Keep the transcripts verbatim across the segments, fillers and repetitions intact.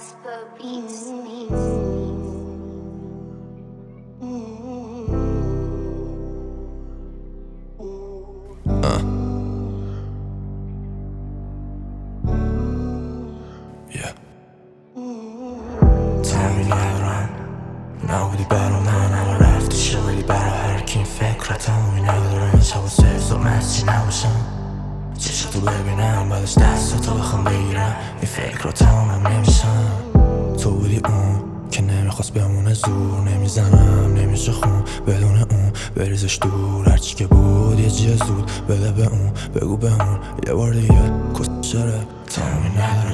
Casper Beats. Uh. Yeah. تمامی ندارم نبودی برا من اما رفتی شدی برا هر کی این فکر تمامی ندارم این شب و سه روز مستی نباشم چشتو ببینم بعدش دستاتو بخوام بگیرم این فکر رو تمامم نمیشم تو بودی اون که نمیخواست بمونه زور نمیزنم نمیشه خون بدون اون بریزش دور هرچی که بود یه جیه زود بده به اون بگو به اون یه بار دیگه کس شره تمامی نداره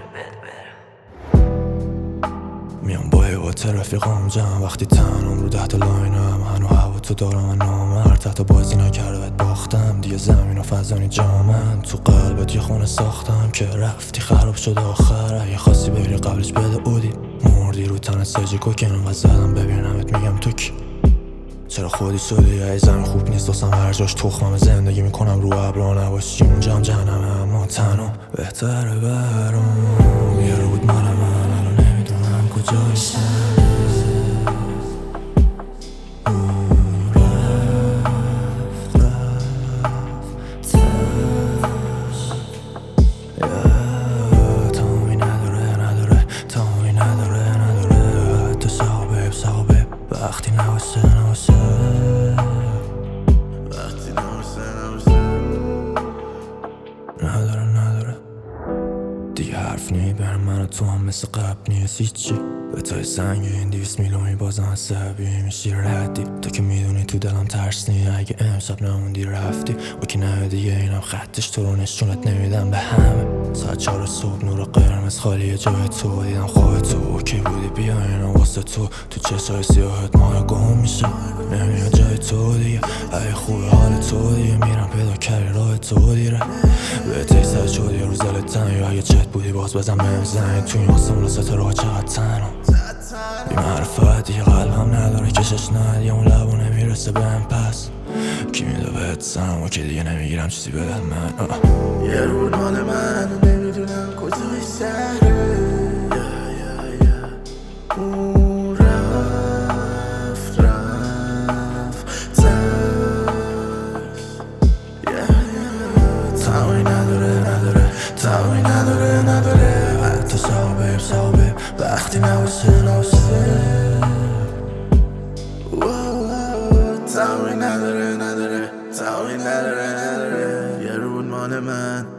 میام با حیوات رفیقام جمع وقتی تنم رو ده تا لاینم هنو هوا تو دارم من نامرد تحت بازی نکرده بهت باختم دیگه زمین و فضانی جامن تو قلبت یه خونه ساختم که رفتی خراب شد آخر اگه خواستی بری قبلش بده اودی مردی رو تنت سجی کوکن و زدم ببینمت میگم تو کی چرا خودی شدی ای زمین خوب نیست دوستم هر جاش تخمم زندگی میکنم رو ابرا نباشی اونجا هم جهنمه اما تنم بهتره برام یه رو بود مال من الان نمیدونم کجایشم اون رفت رفت تش تمامی نداره نداره تمامی نداره نداره حتی صحابه صحابه وقتی نباشه نباشه وقتی نباشه نباشه نداره نداره دیگه حرف نی بین من و تو هم مثل قبل نیست هیچی به تای سنگین دیویس میلیونی بازم عصبی میشی ردی تو که میدونی تو دلم ترس نی اگه امشب نموندی رفتی و که نه دیگه اینم خطش تو رو نشونت نمیدم به همه ساعت چهار صبح نور قرمز خالیه جای تو دیدم خواه تو که بودی بیا اینا واسه تو تو چشای سیاهت ماه گم میشه نمیاد جای تو دیگه ای خوبه حال تو دیگه میرم پیدا کردی راه تو دیره به تیسر شدی روز دلتن یا اگه چت بودی باز بزن بهم زنگ تو این آسمون ستاره ها چقدر تنم بی معرفت دیگه قلبم نداره کشش ند یه اون لبو نمیرسه بهم پس کی میده بهت زنم و که دیگه نمیگیرم چیزی به دل من یه رو مال من نمیدونم کجای شهره اون رفت رفت تش تمامی نداره نداره تمامی نداره نداره حتی صحابه صحابه وقتی نباشه نباشه تمامی نداره نداره تمامی نداره نداره یه رو مال من